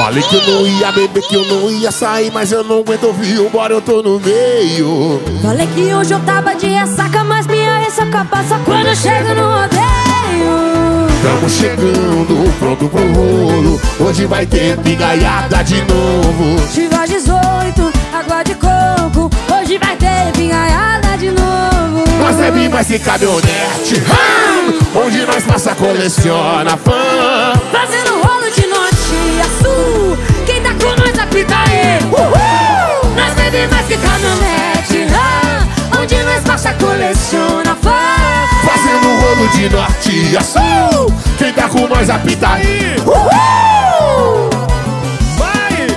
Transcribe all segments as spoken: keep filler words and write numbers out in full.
Falei que eu não ia beber, que eu não ia sair, mas eu não aguento ouvir, embora eu tô no meio. Falei que hoje eu tava de ressaca, mas minha ressaca passa quando eu chego no rodeio. Tamo chegando, pronto pro rolo, hoje vai ter pingaiada de novo. Chivas dezoito, água de coco, hoje vai ter pingaiada de novo. Nós bebe mais que caminhonete, hum, onde nós passa coleciona fã. Fazendo rolo de norte a sul, quem tá com nós apita aí. Uhul! Nós bebe mais que caminhonete, hum, onde nós passa coleciona fã. Fazendo rolo de norte a sul, quem tá com nós apita aí. Uhul! Vai!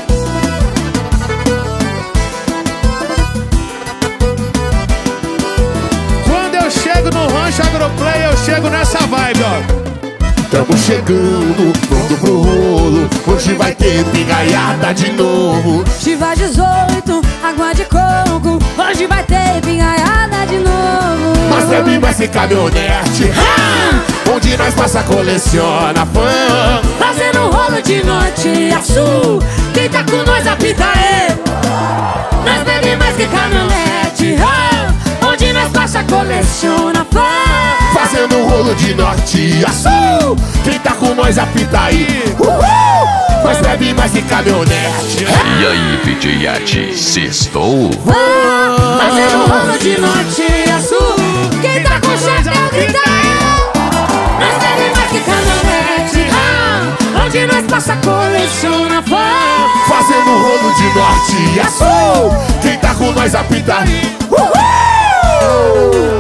Quando eu chego no Rancho Agroplay, eu chego nessa vibe, ó. Tamo chegando, pronto pro rolo, hoje vai ter pingaiada de novo. Chivas dezoito, água de coco, hoje vai ter pingaiada de novo. Nós bebe mais que caminhonete, hum, onde nós passa coleciona fã. Fazendo rolo de norte a sul, quem tá com nós apita aí. Nós bebe mais que caminhonete, hum, onde nós passa coleciona fã. Fazendo rolo de norte a sul, quem tá com nós apita aí. Uhul! Nós bebe mais que caminhonete. E aí, D J Ati, sextou? Fazendo rolo de norte a sul, quem tá com chapéu grita eu. Nós bebe mais que caminhonete, ah, onde nós passa coleciona fã. Fazendo rolo de norte a sul, quem tá com nós apita aí. Uhul!